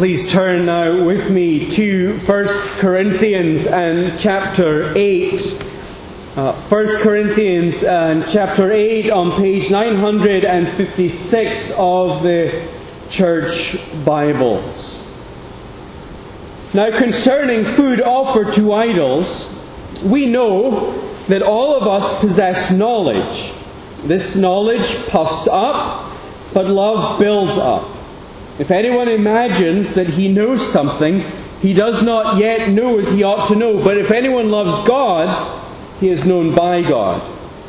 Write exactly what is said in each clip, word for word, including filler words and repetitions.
Please turn now with me to First Corinthians and chapter eight. Uh, First Corinthians and chapter eight on page nine hundred fifty-six of the Church Bibles. Now, concerning food offered to idols, we know that all of us possess knowledge. This knowledge puffs up, but love builds up. If anyone imagines that he knows something, he does not yet know as he ought to know. But if anyone loves God, he is known by God.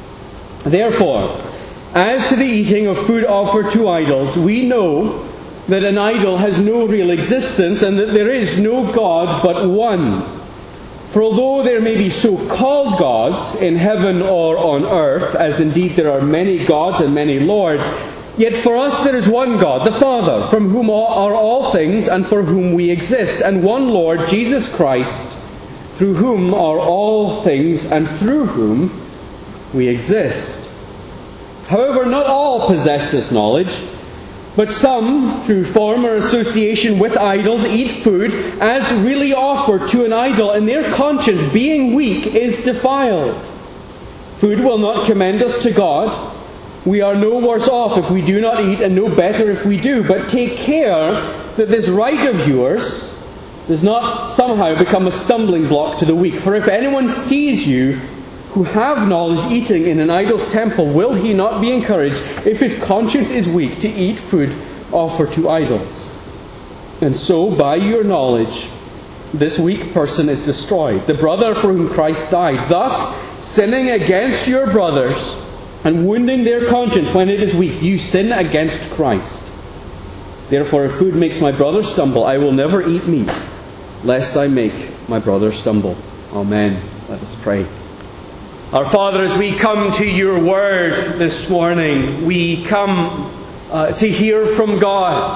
Therefore, as to the eating of food offered to idols, we know that an idol has no real existence and that there is no God but one. For although there may be so-called gods in heaven or on earth, as indeed there are many gods and many lords, yet for us there is one God, the Father, from whom are all things and for whom we exist, and one Lord, Jesus Christ, through whom are all things and through whom we exist. However, not all possess this knowledge, but some, through former association with idols, eat food as really offered to an idol, and their conscience, being weak, is defiled. Food will not commend us to God. We are no worse off if we do not eat, and no better if we do. But take care that this right of yours does not somehow become a stumbling block to the weak. For if anyone sees you who have knowledge eating in an idol's temple, will he not be encouraged, if his conscience is weak, to eat food offered to idols? And so, by your knowledge, this weak person is destroyed, the brother for whom Christ died. Thus, sinning against your brothers and wounding their conscience when it is weak, you sin against Christ. Therefore, if food makes my brother stumble, I will never eat meat, lest I make my brother stumble. Amen. Let us pray. Our Father, as we come to your word this morning, we come uh, to hear from God.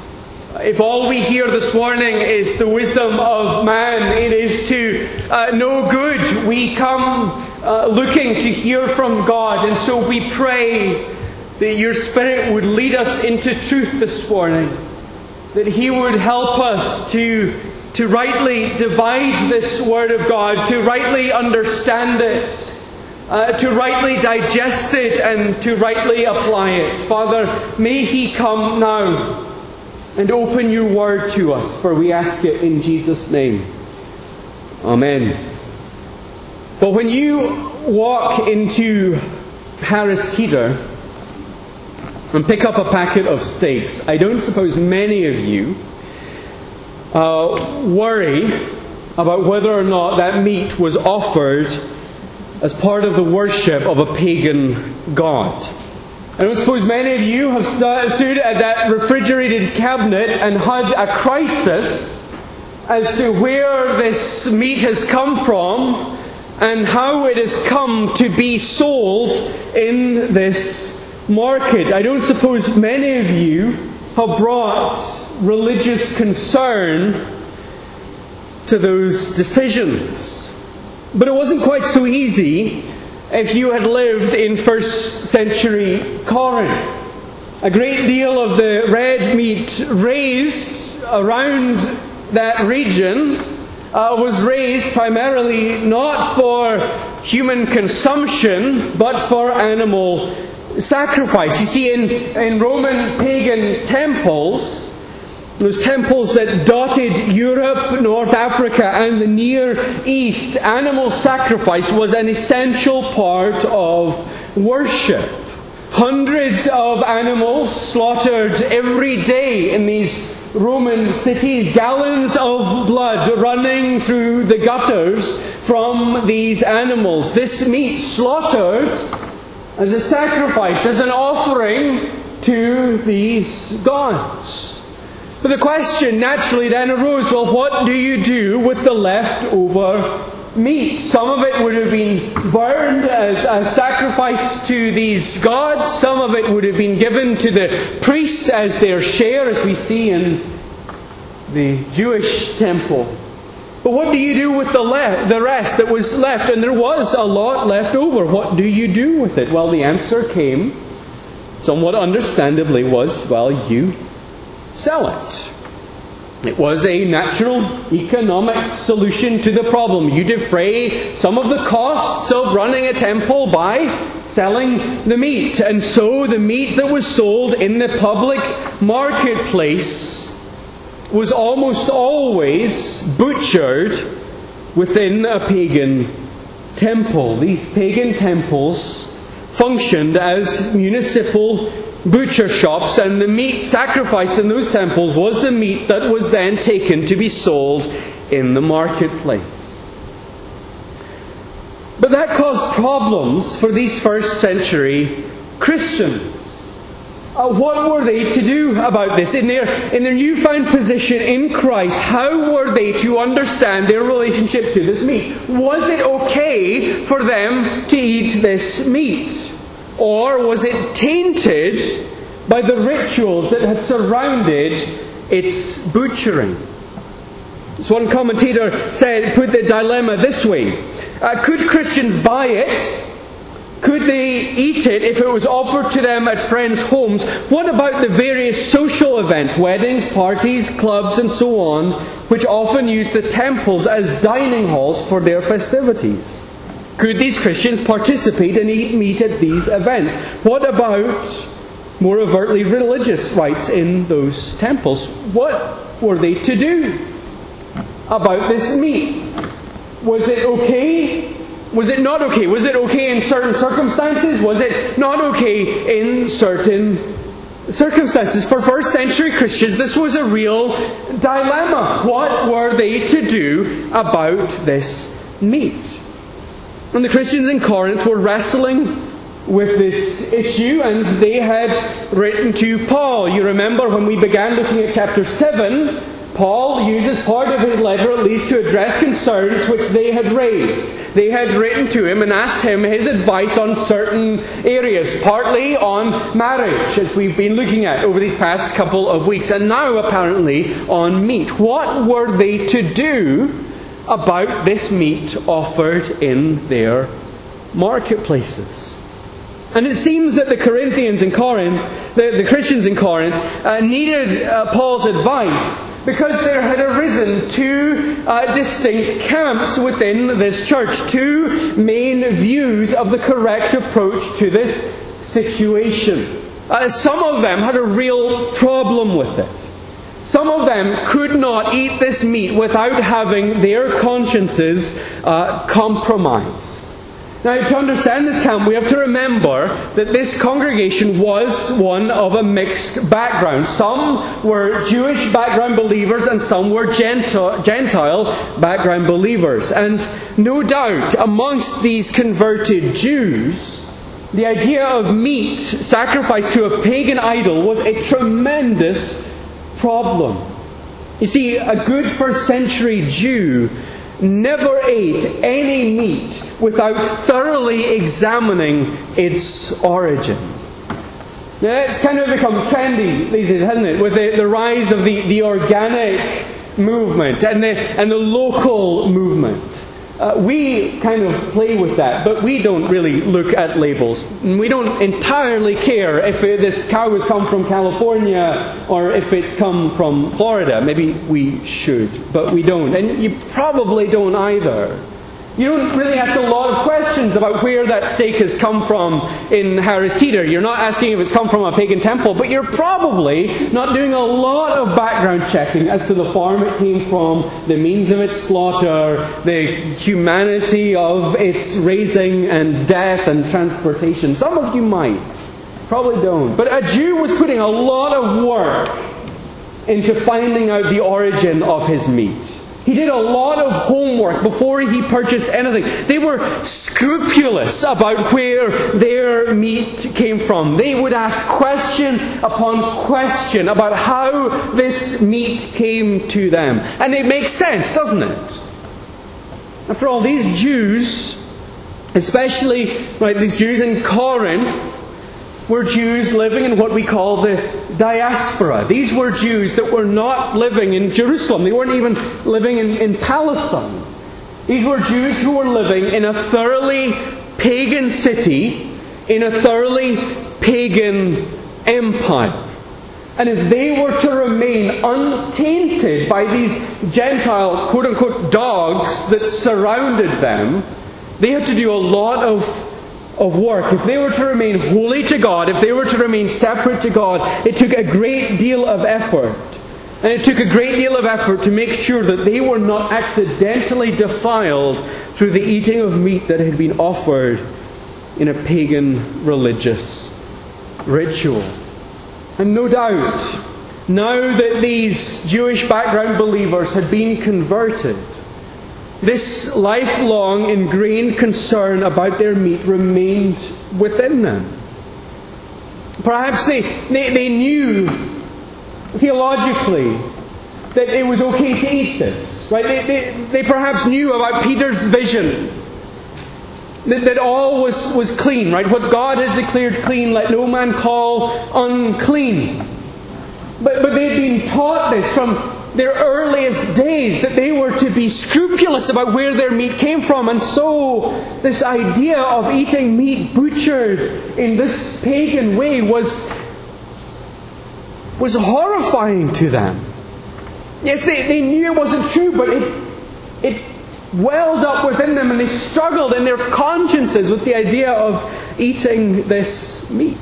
If all we hear this morning is the wisdom of man, it is to uh, no good. We come uh, looking to hear from God, and so we pray that your Spirit would lead us into truth this morning, that He would help us to, to rightly divide this Word of God, to rightly understand it, Uh, to rightly digest it and to rightly apply it. Father, may He come now and open your word to us, for we ask it in Jesus' name. Amen. But when you walk into Harris Teeter and pick up a packet of steaks, I don't suppose many of you uh, worry about whether or not that meat was offered as part of the worship of a pagan god. I don't suppose many of you have stood at that refrigerated cabinet and had a crisis as to where this meat has come from and how it has come to be sold in this market. I don't suppose many of you have brought religious concern to those decisions. But it wasn't quite so easy if you had lived in first century Corinth. A great deal of the red meat raised around that region uh, was raised primarily not for human consumption, but for animal sacrifice. You see, in, in Roman pagan temples, those temples that dotted Europe, North Africa, and the Near East, animal sacrifice was an essential part of worship. Hundreds of animals slaughtered every day in these Roman cities, gallons of blood running through the gutters from these animals. This meat slaughtered as a sacrifice, as an offering to these gods. But the question naturally then arose, well, what do you do with the leftover meat? Some of it would have been burned as a sacrifice to these gods. Some of it would have been given to the priests as their share, as we see in the Jewish temple. But what do you do with the, le- the rest that was left? And there was a lot left over. What do you do with it? Well, the answer came, somewhat understandably, was, well, you sell it. It was a natural economic solution to the problem. You defray some of the costs of running a temple by selling the meat. And so the meat that was sold in the public marketplace was almost always butchered within a pagan temple. These pagan temples functioned as municipal butcher shops, and the meat sacrificed in those temples was the meat that was then taken to be sold in the marketplace. But that caused problems for these first century Christians. Uh, what were they to do about this? In their, in their newfound position in Christ, how were they to understand their relationship to this meat? Was it okay for them to eat this meat? Or was it tainted by the rituals that had surrounded its butchering? So one commentator said, put the dilemma this way. Uh, could Christians buy it? Could they eat it if it was offered to them at friends' homes? What about the various social events, weddings, parties, clubs, and so on, which often use the temples as dining halls for their festivities? Could these Christians participate and eat meat at these events? What about more overtly religious rites in those temples? What were they to do about this meat? Was it okay? Was it not okay? Was it okay in certain circumstances? Was it not okay in certain circumstances? For first century Christians, this was a real dilemma. What were they to do about this meat? And the Christians in Corinth were wrestling with this issue, and they had written to Paul. You remember when we began looking at chapter seven, Paul uses part of his letter at least to address concerns which they had raised. They had written to him and asked him his advice on certain areas, partly on marriage, as we've been looking at over these past couple of weeks, and now apparently on meat. What were they to do about this meat offered in their marketplaces? And it seems that the Corinthians in Corinth, the, the Christians in Corinth, uh, needed uh, Paul's advice because there had arisen two uh, distinct camps within this church, two main views of the correct approach to this situation. Uh, some of them had a real problem with it. Some of them could not eat this meat without having their consciences uh, compromised. Now, to understand this camp, we have to remember that this congregation was one of a mixed background. Some were Jewish background believers and some were Gentile, Gentile background believers. And no doubt, amongst these converted Jews, the idea of meat sacrificed to a pagan idol was a tremendous problem. You see, a good first century Jew never ate any meat without thoroughly examining its origin. Now, it's kind of become trendy these days, hasn't it? With the, the rise of the, the organic movement and the, and the local movement. Uh, we kind of play with that, but we don't really look at labels. And we don't entirely care if it, this cow has come from California or if it's come from Florida. Maybe we should, but we don't. And you probably don't either. You don't really ask a lot of questions about where that steak has come from in Harris Teeter. You're not asking if it's come from a pagan temple, but you're probably not doing a lot of background checking as to the farm it came from, the means of its slaughter, the humanity of its raising and death and transportation. Some of you might. Probably don't. But a Jew was putting a lot of work into finding out the origin of his meat. He did a lot of homework before he purchased anything. They were scrupulous about where their meat came from. They would ask question upon question about how this meat came to them. And it makes sense, doesn't it? After all, these Jews, especially right, these Jews in Corinth, were Jews living in what we call the diaspora. These were Jews that were not living in Jerusalem. They weren't even living in, in Palestine. These were Jews who were living in a thoroughly pagan city, in a thoroughly pagan empire. And if they were to remain untainted by these Gentile, quote-unquote, dogs that surrounded them, they had to do a lot of, of work. If they were to remain holy to God, if they were to remain separate to God, it took a great deal of effort. And it took a great deal of effort to make sure that they were not accidentally defiled through the eating of meat that had been offered in a pagan religious ritual. And no doubt, now that these Jewish background believers had been converted, this lifelong ingrained concern about their meat remained within them. Perhaps they, they, they knew theologically that it was okay to eat this. Right? They, they, they perhaps knew about Peter's vision. That, that all was, was clean, right? What God has declared clean, let no man call unclean. But, but they'd been taught this from their earliest days, that they were to be scrupulous about where their meat came from. And so this idea of eating meat butchered in this pagan way was, was horrifying to them. Yes, they, they knew it wasn't true, but it, it welled up within them, and they struggled in their consciences with the idea of eating this meat.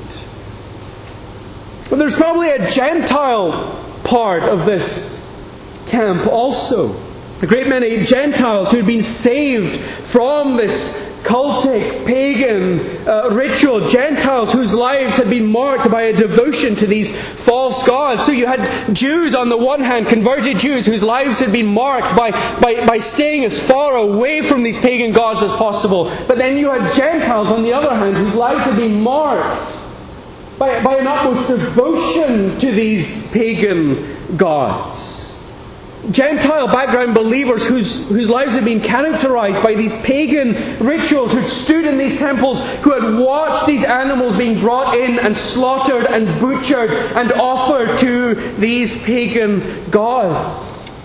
But there's probably a Gentile part of this camp also. A great many Gentiles who had been saved from this cultic, pagan uh, ritual. Gentiles whose lives had been marked by a devotion to these false gods. So you had Jews on the one hand, converted Jews whose lives had been marked by, by, by staying as far away from these pagan gods as possible. But then you had Gentiles on the other hand whose lives had been marked by, by an utmost devotion to these pagan gods. Gentile background believers whose, whose lives had been characterized by these pagan rituals, who had stood in these temples, who had watched these animals being brought in and slaughtered and butchered and offered to these pagan gods.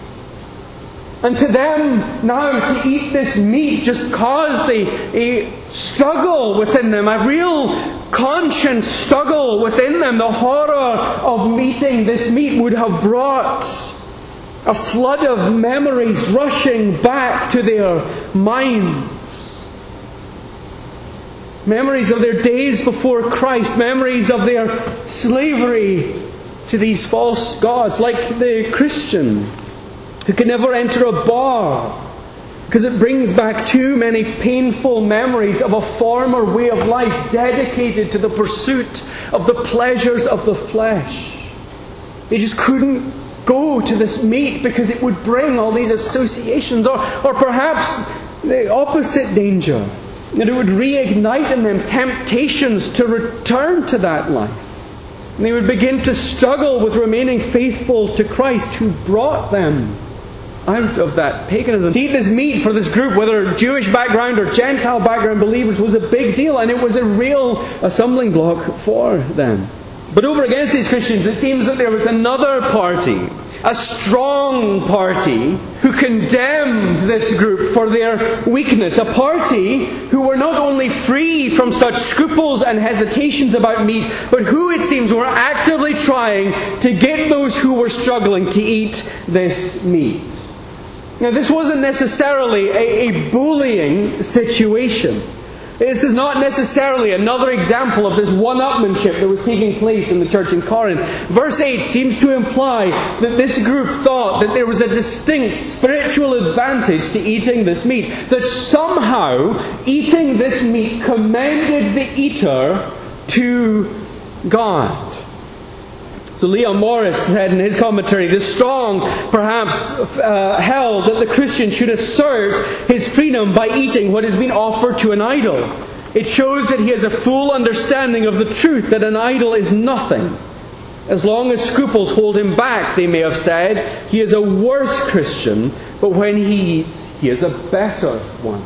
And to them now to eat this meat just caused a, a struggle within them, a real conscience struggle within them. The horror of eating this meat would have brought a flood of memories rushing back to their minds. Memories of their days before Christ. Memories of their slavery to these false gods. Like the Christian who can never enter a bar because it brings back too many painful memories of a former way of life dedicated to the pursuit of the pleasures of the flesh. They just couldn't go to this meat because it would bring all these associations, or, or perhaps the opposite danger, that it would reignite in them temptations to return to that life. And they would begin to struggle with remaining faithful to Christ who brought them out of that paganism. To eat this meat for this group, whether Jewish background or Gentile background believers, was a big deal, and it was a real stumbling block for them. But over against these Christians, it seems that there was another party, a strong party, who condemned this group for their weakness. A party who were not only free from such scruples and hesitations about meat, but who, it seems, were actively trying to get those who were struggling to eat this meat. Now, this wasn't necessarily a, a bullying situation. This is not necessarily another example of this one-upmanship that was taking place in the church in Corinth. Verse eight seems to imply that this group thought that there was a distinct spiritual advantage to eating this meat. That somehow eating this meat commended the eater to God. So Leon Morris said in his commentary, the strong perhaps uh, held that the Christian should assert his freedom by eating what has been offered to an idol. It shows that he has a full understanding of the truth that an idol is nothing. As long as scruples hold him back, they may have said, he is a worse Christian, but when he eats, he is a better one.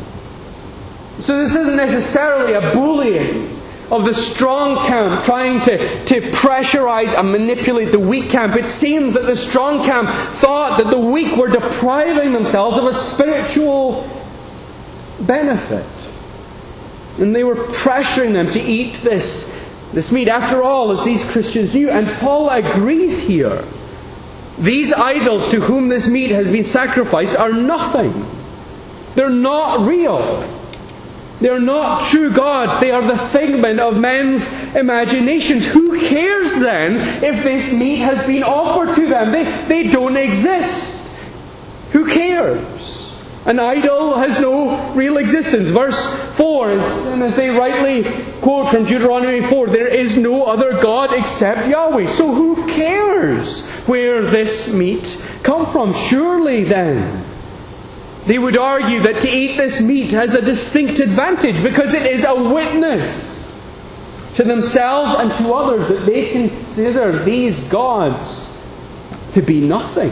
So this isn't necessarily a bullying of the strong camp trying to, to pressurize and manipulate the weak camp. It seems that the strong camp thought that the weak were depriving themselves of a spiritual benefit. And they were pressuring them to eat this this meat, after all, as these Christians knew, and Paul agrees here, these idols to whom this meat has been sacrificed are nothing. They're not real. They're not true gods. They are the figment of men's imaginations. Who cares then if this meat has been offered to them? They, they don't exist. Who cares? An idol has no real existence. Verse four, is, and as they rightly quote from Deuteronomy four, there is no other God except Yahweh. So who cares where this meat comes from? Surely then, they would argue that to eat this meat has a distinct advantage because it is a witness to themselves and to others that they consider these gods to be nothing.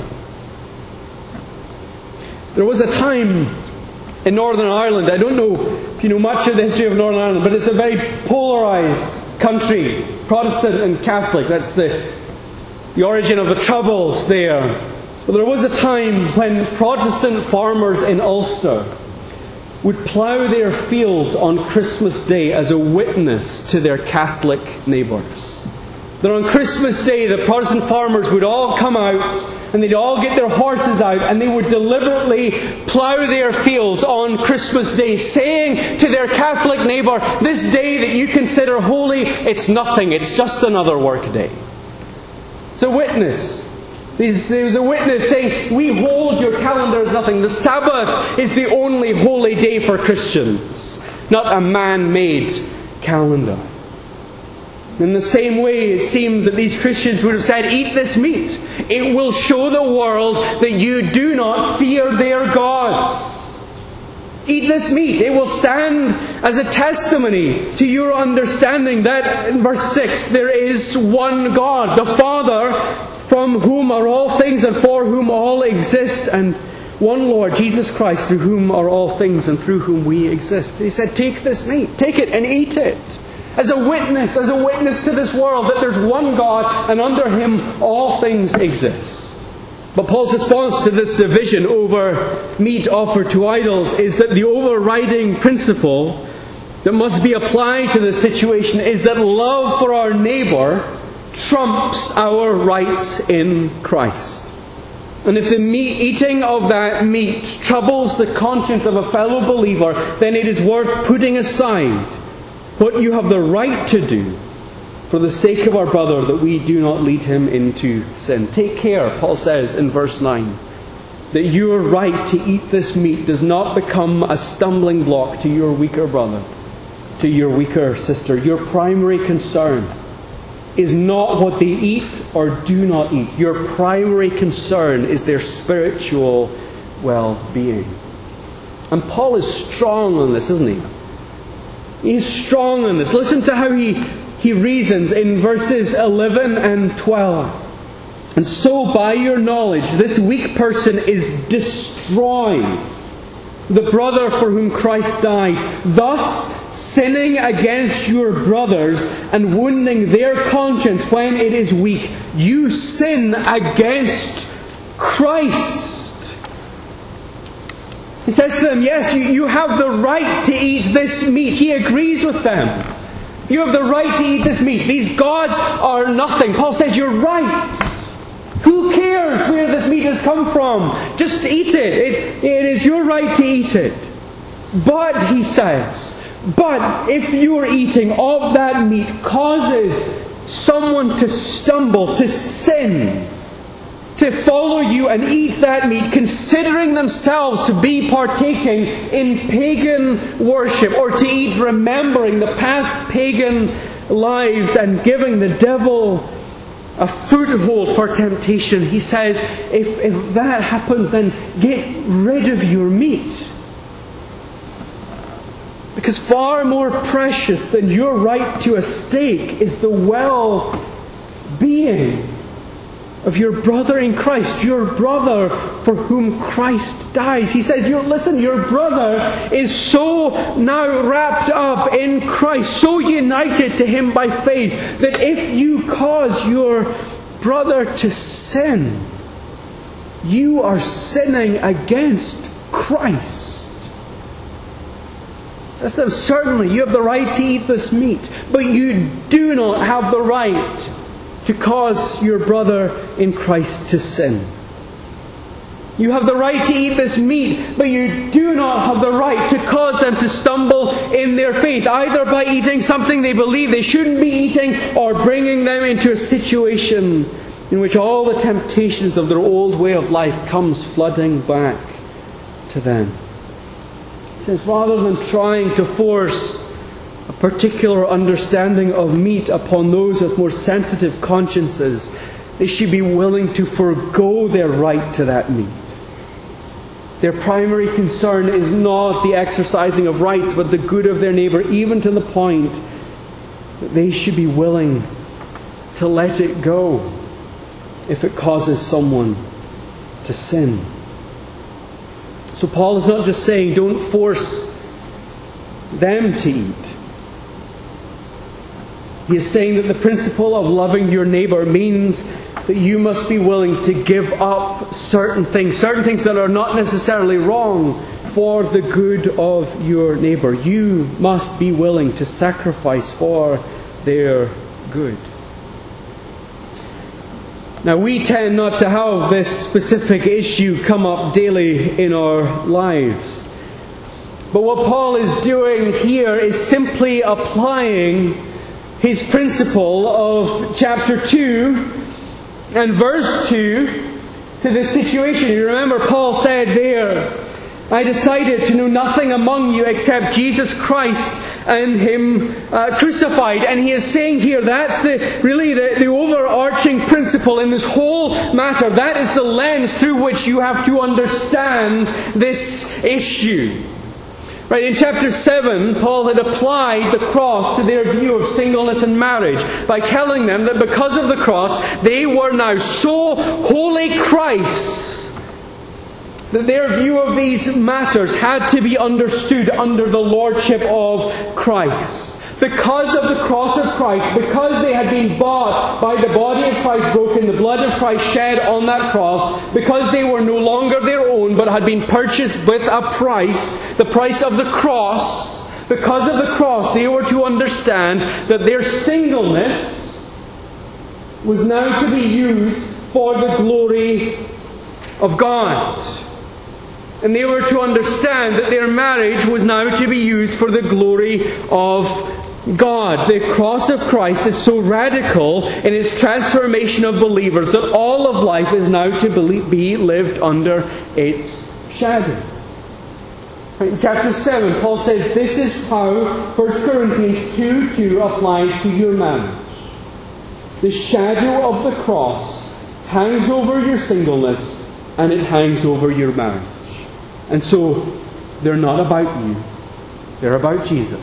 There was a time in Northern Ireland, I don't know if you know much of the history of Northern Ireland, but it's a very polarised country, Protestant and Catholic. That's the, the origin of the Troubles there. But there was a time when Protestant farmers in Ulster would plough their fields on Christmas Day as a witness to their Catholic neighbours. That on Christmas Day the Protestant farmers would all come out and they'd all get their horses out and they would deliberately plough their fields on Christmas Day, saying to their Catholic neighbour, this day that you consider holy, it's nothing, it's just another work day. It's a witness. There's a witness saying, we hold your calendar as nothing. The Sabbath is the only holy day for Christians, not a man-made calendar. In the same way, it seems that these Christians would have said, eat this meat. It will show the world that you do not fear their gods. Eat this meat. It will stand as a testimony to your understanding that, in verse six, there is one God, the Father, from whom are all things and for whom all exist, and one Lord, Jesus Christ, through whom are all things and through whom we exist. He said, take this meat, take it and eat it. As a witness, as a witness to this world that there's one God and under Him all things exist. But Paul's response to this division over meat offered to idols is that the overriding principle that must be applied to this situation is that love for our neighbour trumps our rights in Christ. And if the meat, eating of that meat troubles the conscience of a fellow believer, then it is worth putting aside what you have the right to do for the sake of our brother, that we do not lead him into sin. Take care, Paul says in verse nine, that your right to eat this meat does not become a stumbling block to your weaker brother, to your weaker sister. Your primary concern is not what they eat or do not eat. Your primary concern is their spiritual well-being. And Paul is strong on this, isn't he? He's strong on this. Listen to how he, he reasons in verses eleven and twelve. And so by your knowledge, this weak person is destroying the brother for whom Christ died, thus sinning against your brothers and wounding their conscience when it is weak. You sin against Christ. He says to them, yes, you, you have the right to eat this meat. He agrees with them. You have the right to eat this meat. These gods are nothing. Paul says, you're right. Who cares where this meat has come from? Just eat it. It, it is your right to eat it. But, he says, but if your eating of that meat causes someone to stumble, to sin, to follow you and eat that meat, considering themselves to be partaking in pagan worship, or to eat remembering the past pagan lives and giving the devil a foothold for temptation, he says, if, if that happens, then get rid of your meat. Because far more precious than your right to a steak is the well-being of your brother in Christ, your brother for whom Christ dies. He says, you're, listen, your brother is so now wrapped up in Christ, so united to Him by faith, that if you cause your brother to sin, you are sinning against Christ. Says to them, certainly you have the right to eat this meat, but you do not have the right to cause your brother in Christ to sin. You have the right to eat this meat, but you do not have the right to cause them to stumble in their faith, either by eating something they believe they shouldn't be eating, or bringing them into a situation in which all the temptations of their old way of life comes flooding back to them. He says, rather than trying to force a particular understanding of meat upon those with more sensitive consciences, they should be willing to forego their right to that meat. Their primary concern is not the exercising of rights, but the good of their neighbour, even to the point that they should be willing to let it go if it causes someone to sin. So Paul is not just saying, don't force them to eat. He is saying that the principle of loving your neighbour means that you must be willing to give up certain things, certain things that are not necessarily wrong, for the good of your neighbour. You must be willing to sacrifice for their good. Now, we tend not to have this specific issue come up daily in our lives. But what Paul is doing here is simply applying his principle of chapter two and verse two to this situation. You remember Paul said there, I decided to know nothing among you except Jesus Christ and Him uh, crucified. And he is saying here, that's the really the, the overarching principle in this whole matter. That is the lens through which you have to understand this issue. Right, in chapter seven, Paul had applied the cross to their view of singleness and marriage by telling them that because of the cross, they were now so wholly Christ's that their view of these matters had to be understood under the lordship of Christ. Because of the cross of Christ, because they had been bought by the body of Christ broken, the blood of Christ shed on that cross, because they were no longer their own but had been purchased with a price, the price of the cross, because of the cross they were to understand that their singleness was now to be used for the glory of God. And they were to understand that their marriage was now to be used for the glory of God. The cross of Christ is so radical in its transformation of believers that all of life is now to be lived under its shadow. In chapter seven, Paul says this is how First Corinthians two two applies to your marriage. The shadow of the cross hangs over your singleness, and it hangs over your marriage. And so, they're not about you. They're about Jesus.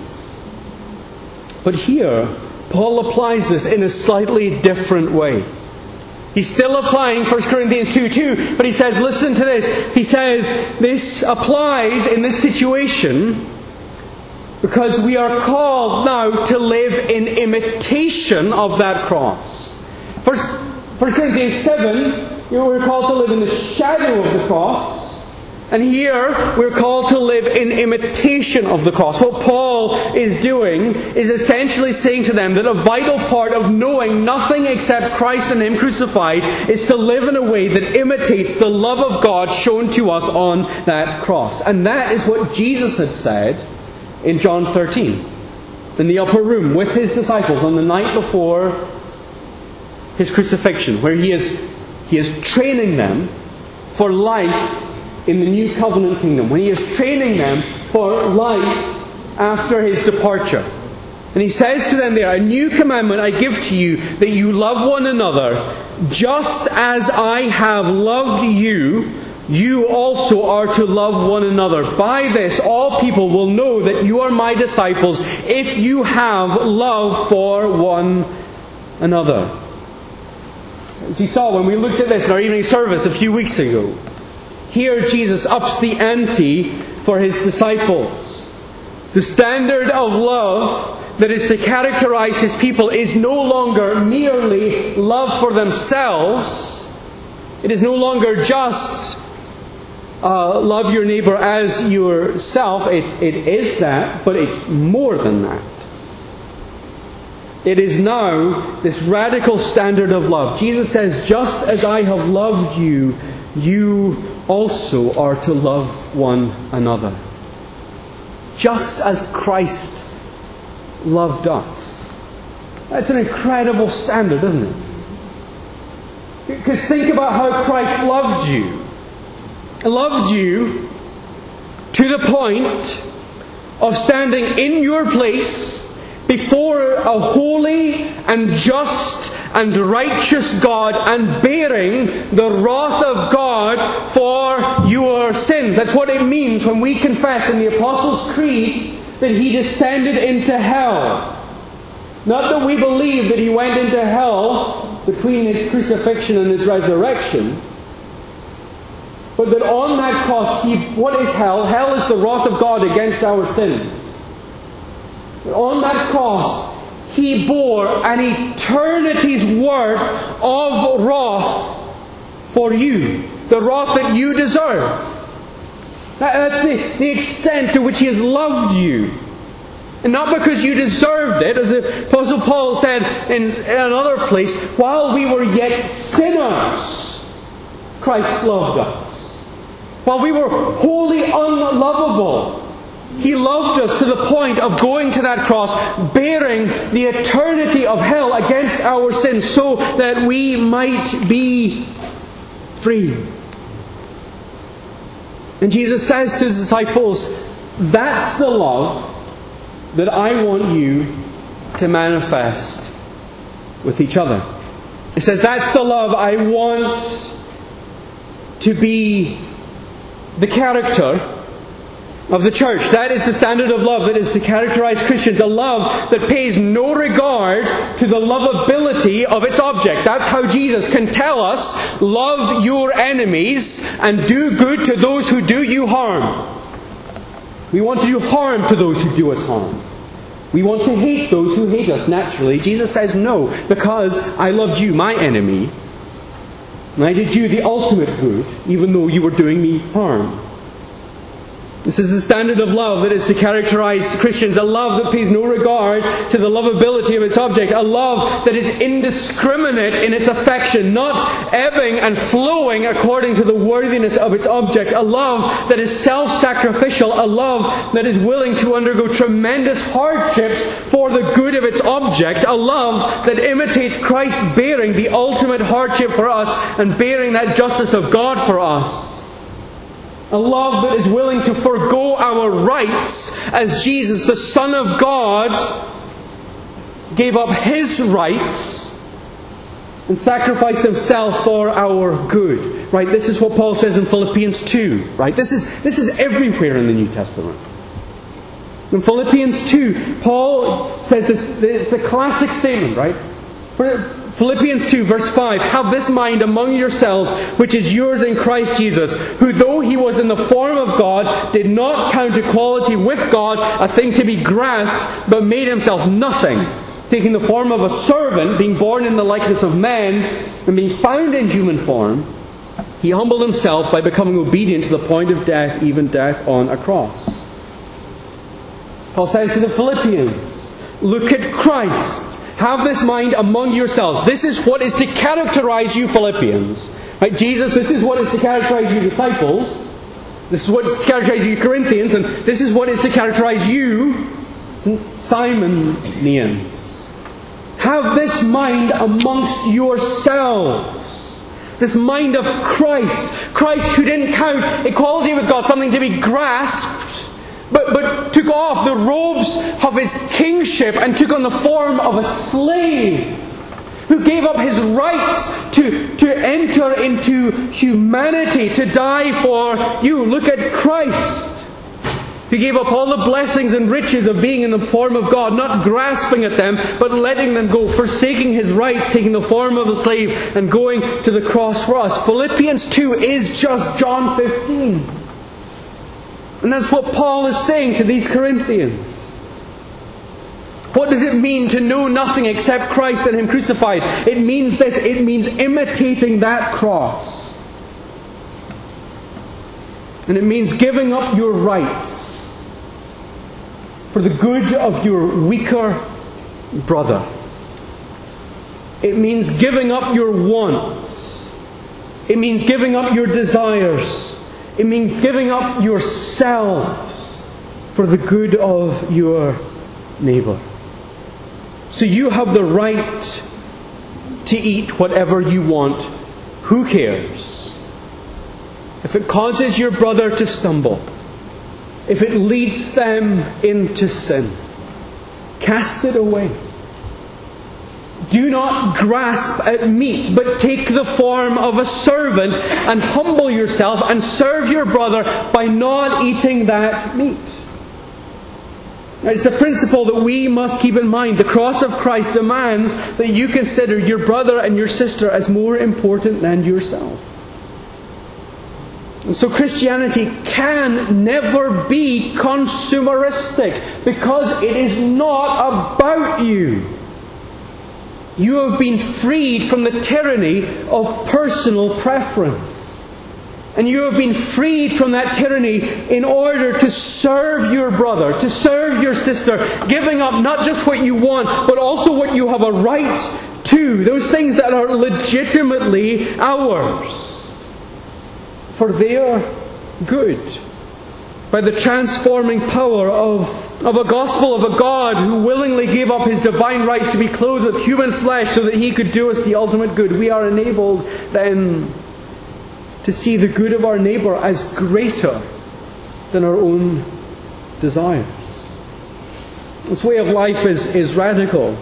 But here, Paul applies this in a slightly different way. He's still applying First Corinthians two two, but he says, listen to this. He says, this applies in this situation because we are called now to live in imitation of that cross. First, First Corinthians seven, you know, we're called to live in the shadow of the cross. And here we're called to live in imitation of the cross. What Paul is doing is essentially saying to them that a vital part of knowing nothing except Christ and Him crucified is to live in a way that imitates the love of God shown to us on that cross. And that is what Jesus had said in John thirteen, in the upper room with His disciples on the night before His crucifixion, where He is, he is training them for life in the new covenant kingdom, when He is training them for life after His departure. And He says to them there, a new commandment I give to you, that you love one another, just as I have loved you, you also are to love one another. By this all people will know that you are my disciples, if you have love for one another. As you saw when we looked at this in our evening service a few weeks ago, here Jesus ups the ante for His disciples. The standard of love that is to characterize His people is no longer merely love for themselves. It is no longer just uh, love your neighbor as yourself, it, it is that, but it's more than that. It is now this radical standard of love. Jesus says, just as I have loved you, you also are to love one another. Just as Christ loved us. That's an incredible standard, isn't it? Because think about how Christ loved you. He loved you to the point of standing in your place before a holy and just and righteous God and bearing the wrath of God for your sins. That's what it means when we confess in the Apostles' Creed that He descended into hell. Not that we believe that He went into hell between His crucifixion and His resurrection, but that on that cross, He, what is hell? Hell is the wrath of God against our sins. On that cross, He bore an eternity's worth of wrath for you. The wrath that you deserve. That's the, the extent to which He has loved you. And not because you deserved it, as the Apostle Paul said in another place, while we were yet sinners, Christ loved us. While we were wholly unlovable, He loved us to the point of going to that cross, bearing the eternity of hell against our sins, so that we might be free. And Jesus says to His disciples, that's the love that I want you to manifest with each other. He says, that's the love I want to be the character of the church. That is the standard of love that is to characterize Christians. A love that pays no regard to the lovability of its object. That's how Jesus can tell us, love your enemies and do good to those who do you harm. We want to do harm to those who do us harm. We want to hate those who hate us naturally. Jesus says, no, because I loved you, my enemy, and I did you the ultimate good, even though you were doing me harm. This is the standard of love that is to characterize Christians. A love that pays no regard to the lovability of its object. A love that is indiscriminate in its affection, not ebbing and flowing according to the worthiness of its object. A love that is self-sacrificial. A love that is willing to undergo tremendous hardships for the good of its object. A love that imitates Christ bearing the ultimate hardship for us and bearing that justice of God for us. A love that is willing to forego our rights as Jesus, the Son of God, gave up His rights and sacrificed Himself for our good. Right? This is what Paul says in Philippians two. Right? This is, this is everywhere in the New Testament. In Philippians two, Paul says this, it's the classic statement, right? Philippians two verse five, have this mind among yourselves, which is yours in Christ Jesus, who though He was in the form of God, did not count equality with God a thing to be grasped, but made Himself nothing, taking the form of a servant, being born in the likeness of men, and being found in human form, He humbled Himself by becoming obedient to the point of death, even death on a cross. Paul says to the Philippians, look at Christ. Have this mind among yourselves. This is what is to characterize you Philippians. Right? Jesus, this is what is to characterize you disciples. This is what is to characterize you Corinthians. And this is what is to characterize you Simonians. Have this mind amongst yourselves. This mind of Christ. Christ who didn't count equality with God something to be grasped, But, but took off the robes of His kingship and took on the form of a slave, who gave up His rights to, to enter into humanity, to die for you. Look at Christ. He gave up all the blessings and riches of being in the form of God, not grasping at them, but letting them go, forsaking His rights, taking the form of a slave, and going to the cross for us. Philippians two is just John fifteen. And that's what Paul is saying to these Corinthians. What does it mean to know nothing except Christ and Him crucified? It means this. It means imitating that cross. And it means giving up your rights for the good of your weaker brother. It means giving up your wants. It means giving up your desires. It means giving up yourselves for the good of your neighbour. So you have the right to eat whatever you want. Who cares? If it causes your brother to stumble, if it leads them into sin, cast it away. Do not grasp at meat, but take the form of a servant and humble yourself and serve your brother by not eating that meat. It's a principle that we must keep in mind. The cross of Christ demands that you consider your brother and your sister as more important than yourself. And so Christianity can never be consumeristic because it is not about you. You have been freed from the tyranny of personal preference. And you have been freed from that tyranny in order to serve your brother, to serve your sister, giving up not just what you want, but also what you have a right to. Those things that are legitimately ours. For their good. By the transforming power of, of a gospel of a God who willingly gave up His divine rights to be clothed with human flesh so that He could do us the ultimate good, we are enabled then to see the good of our neighbour as greater than our own desires. This way of life is, is radical.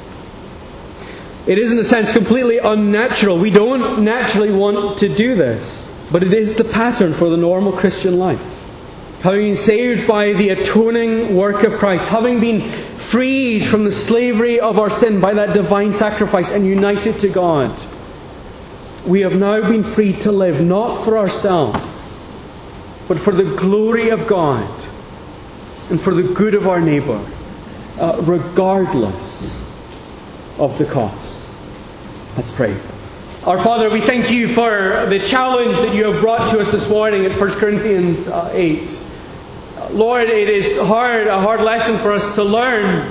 It is in a sense completely unnatural. We don't naturally want to do this, but it is the pattern for the normal Christian life. Having been saved by the atoning work of Christ, having been freed from the slavery of our sin by that divine sacrifice and united to God, we have now been freed to live not for ourselves, but for the glory of God and for the good of our neighbour, uh, regardless of the cost. Let's pray. Our Father, we thank You for the challenge that You have brought to us this morning in First Corinthians eight. Lord, it is hard, a hard lesson for us to learn.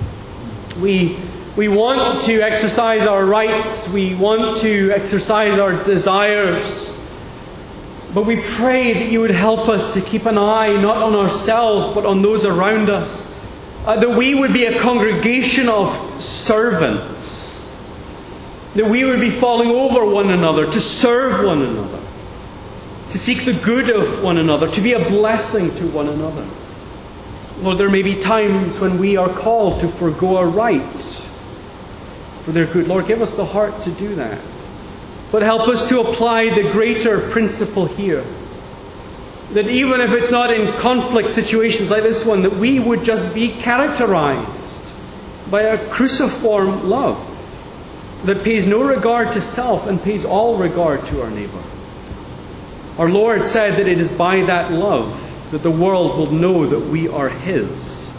We, we want to exercise our rights. We want to exercise our desires. But we pray that You would help us to keep an eye not on ourselves, but on those around us. Uh, that we would be a congregation of servants. That we would be falling over one another, to serve one another. To seek the good of one another, to be a blessing to one another. Lord, there may be times when we are called to forego our rights for their good. Lord, give us the heart to do that. But help us to apply the greater principle here. That even if it's not in conflict situations like this one, that we would just be characterized by a cruciform love that pays no regard to self and pays all regard to our neighbour. Our Lord said that it is by that love that the world will know that we are His.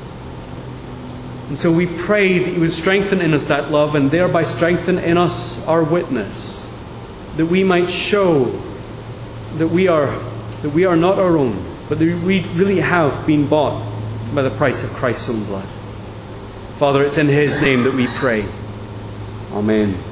And so we pray that You would strengthen in us that love and thereby strengthen in us our witness. That we might show that we are, that we are not our own, but that we really have been bought by the price of Christ's own blood. Father, it's in His name that we pray. Amen.